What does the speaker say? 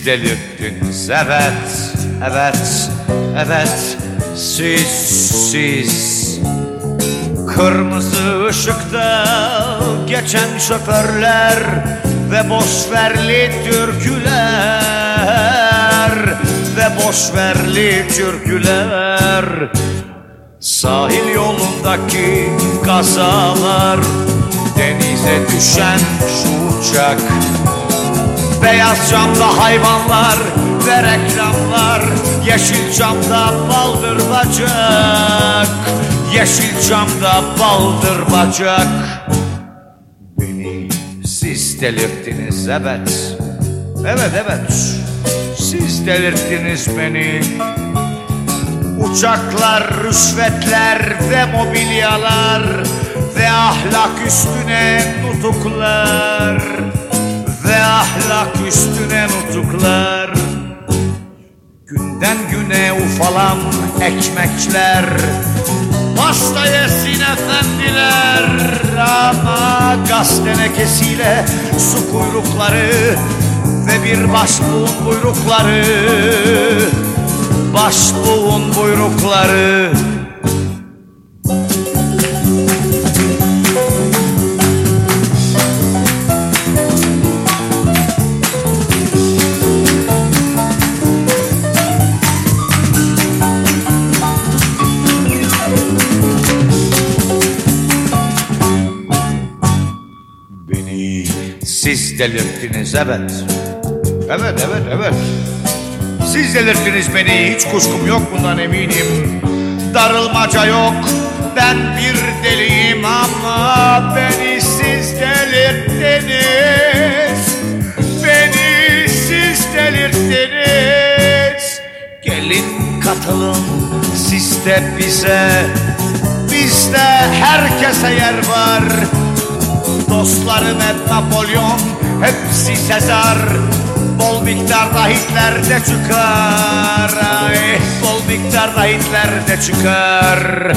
delirttiniz, evet, evet, evet. Siz kırmızı ışıkta geçen şoförler ve boşverli türküler, ve boşverli türküler. Sahil yolundaki kazalar, denize düşen şu uçak, beyaz camda hayvanlar ve reklamlar, yeşil camda baldır bacak, yeşil camda baldır bacak. Beni siz delirttiniz, evet, evet, evet. Siz delirttiniz beni. Uçaklar, rüşvetler ve mobilyalar ve ahlak üstüne nutuklar, ve ahlak üstüne nutuklar. Günden güne ufalan ekmekler, pasta yesin efendiler, ama gaz tenekesiyle su kuyrukları ve bir başbuğun buyrukları, başbuğun buyrukları. Beni siz delirttiniz, evet. Evet, evet, evet. Siz delirttiniz beni, hiç kuşkum yok, bundan eminim. Darılmaca yok, ben bir deliyim, ama beni siz delirttiniz. Beni siz delirttiniz. Gelin katılın siz de bize, bizde herkese yer var. Dostlarım hep Napolyon, hepsi Sezar. Bol miktarda Hitler de çıkar, ay, bol miktarda Hitler de çıkar.